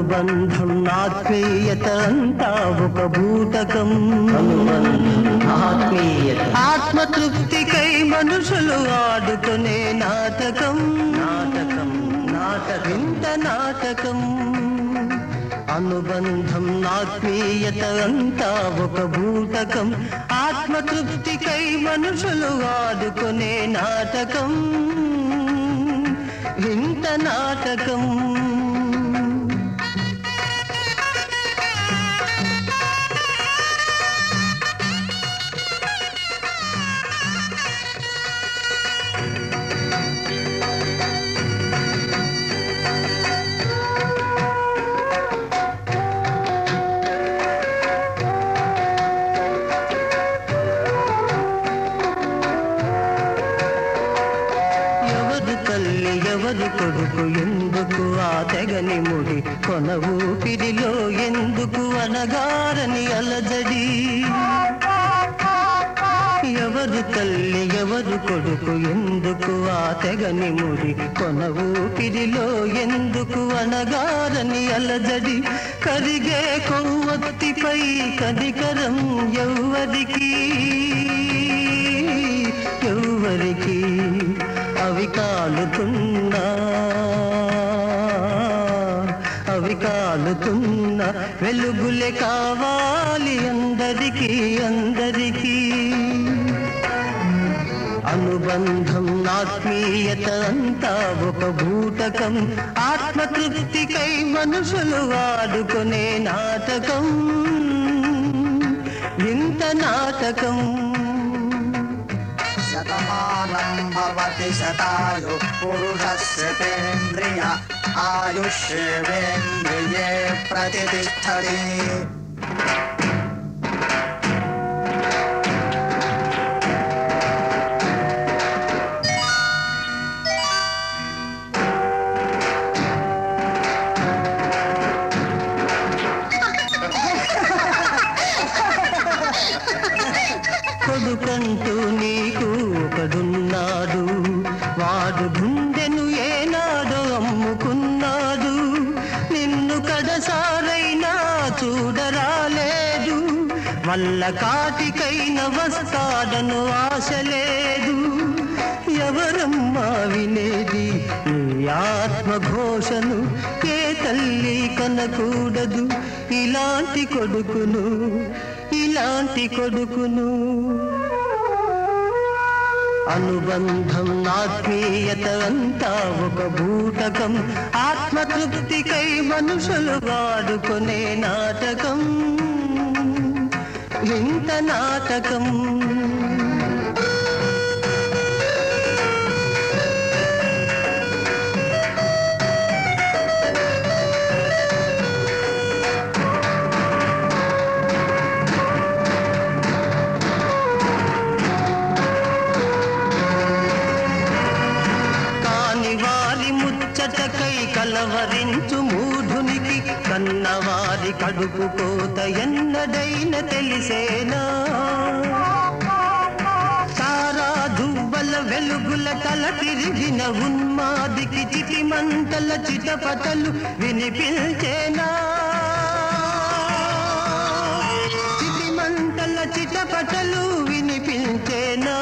అనుబంధం ఆత్మీయత అంతా ఒక భూతకం. ఆత్మీయత ఆత్మతృప్తికై మనుషులు ఆడుకునే నాటకం. నాటకం నాటకం ఇంత నాటకం. అనుబంధం ఆత్మీయత అంతా ఒక భూతకం. ఆత్మతృప్తికై మనుషులు ఆడుకునే నాటకం. ఇంత నాటకం. ఎవరు కొడుకు ఎందుకు ఆ తెగని ముడి కొన ఊపిరిలో ఎందుకు అనగారని అలజడి. ఎవరు తల్లి ఎవరు కొడుకు ఎందుకు ఆ తెగని ముడి కొన ఊపిరిలో ఎందుకు అనగారని అలజడి. కరిగే కొవ్వొత్తిపై కనికరం ఎవ్వరికి ఎవ్వరికి. అవి కాలుతున్నా వెలుగులే కావాలి అందరికీ అందరికీ. అనుబంధం ఆత్మీయత అంతా ఒక భూతకం. ఆత్మతృప్తికై మనుషులు వాడుకునే నాటకం. ఇంత నాటకం. శతమానం భవతి శతాయు పురుషస్యేంద్రియ ఆయుష్యేంద్రియే ప్రతిష్టతి. కొడుకంటూ నీకు ఒకడున్నాడు. వాడు గుండెను ఏనాడో అమ్ముకున్నాడు. నిన్ను కడసారైనా చూడరాలేదు. వల్ల కాటికైన వస్తాడను ఆశ లేదు. ఎవరమ్మా వినేది నీ ఆత్మఘోషను? ఏ తల్లి కనకూడదు ఇలాంటి కొడుకును ఇలాంటి కొడుకును. అనుబంధం ఆత్మీయత అంతా ఒక భూతకం. ఆత్మతృప్తికై మనుషులు వాడుకునే నాటకం. ఇంత నాటకం. ముచ్చటకై కలవరించు మూఢునికి కన్నవారి కడుపు కోత ఎన్నడైన తెలిసేనా? తారా దువ్వల వెలుగుల తల తిరిగిన ఉన్మాదికి చిటిమంటల చిటపటలు వినిపించేనా? చిటిమంటల చిటపటలు వినిపించేనా?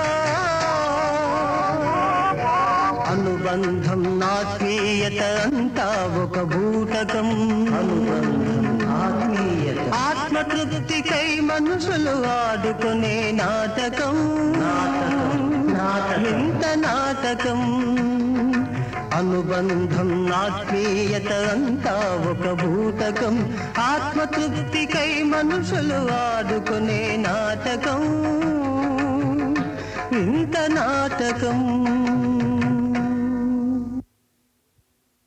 అనుబంధం ఆత్మీయత అంతా ఒక భూతకం. అనుబంధం ఆత్మీయత ఆత్మతృప్తికై మనుషులు ఆడుకునే నాటకం. ఇంత నాటకం. అనుబంధం ఆత్మీయత అంతా ఒక భూతకం. ఆత్మతృప్తికై మనుషులు ఆడుకునే నాటకం. ఇంత నాటకం.